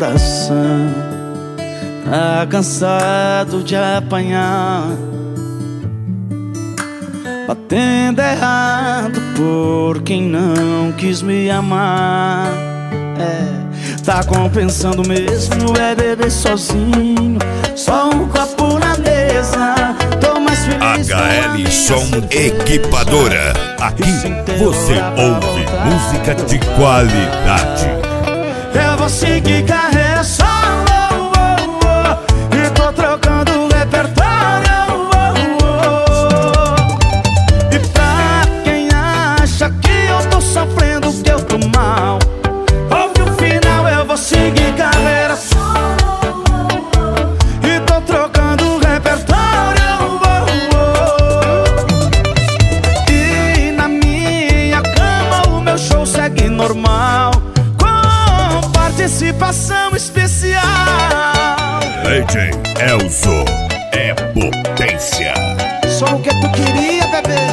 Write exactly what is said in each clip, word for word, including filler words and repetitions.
coração tá cansado de apanhar, batendo errado por quem não quis me amar. É, tá compensando mesmo é beber sozinho, só um copo na mesa. Tô mais feliz. H L Som Equipadora. Aqui você ouve música de qualidade. Eu vou seguir carreira só, oh, oh, oh, e tô trocando o repertório, oh, oh, oh. E pra quem acha que eu tô sofrendo, que eu tô mal, ouve o final. Eu vou seguir carreira só, oh, oh, oh, e tô trocando o repertório, oh, oh. E na minha cama o meu show segue normal, participação especial. D J Elzo é potência. Só o que tu queria, bebê.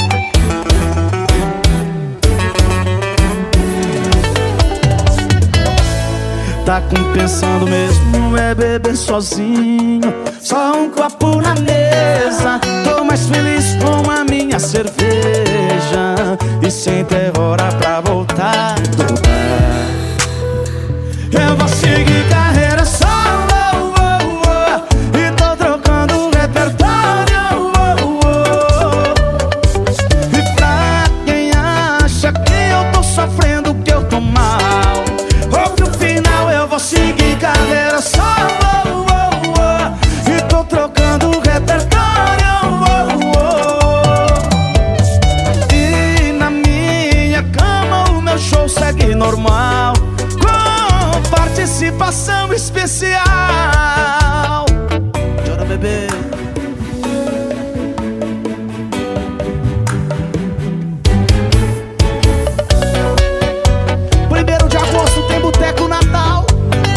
Tá compensando mesmo é beber sozinho, só um copo na mesa. Tô mais feliz com a minha cerveja e sem ter hora pra voltar. Eu vou seguir carreira só, oh, oh, oh, e tô trocando o repertório, oh, oh. E pra quem acha que eu tô sofrendo, que eu tô mal, ouve o final. Eu vou seguir carreira só, oh, oh, oh, e tô trocando o repertório, oh, oh. E na minha cama o meu show segue normal, participação especial. Chora, bebê. Primeiro de agosto tem Boteco Natal.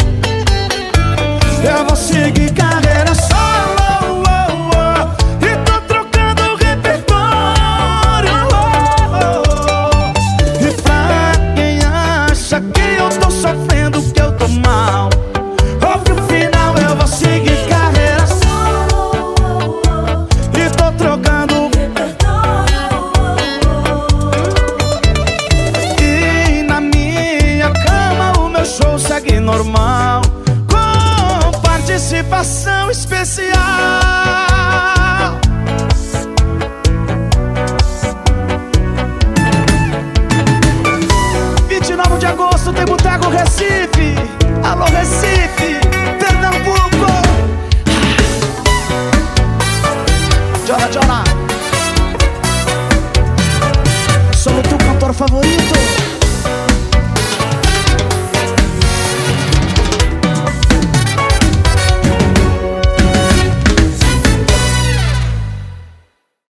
Eu vou seguir carreira só, oh, oh, oh, e tô trocando o repertório, oh, oh. E pra quem acha que eu tô sofrendo, que eu tô mal, ouve o final. Eu vou seguir carreira só, e tô trocando. E na minha cama o meu show segue normal, com participação especial. vinte e nove de agosto tem Boteco Recife.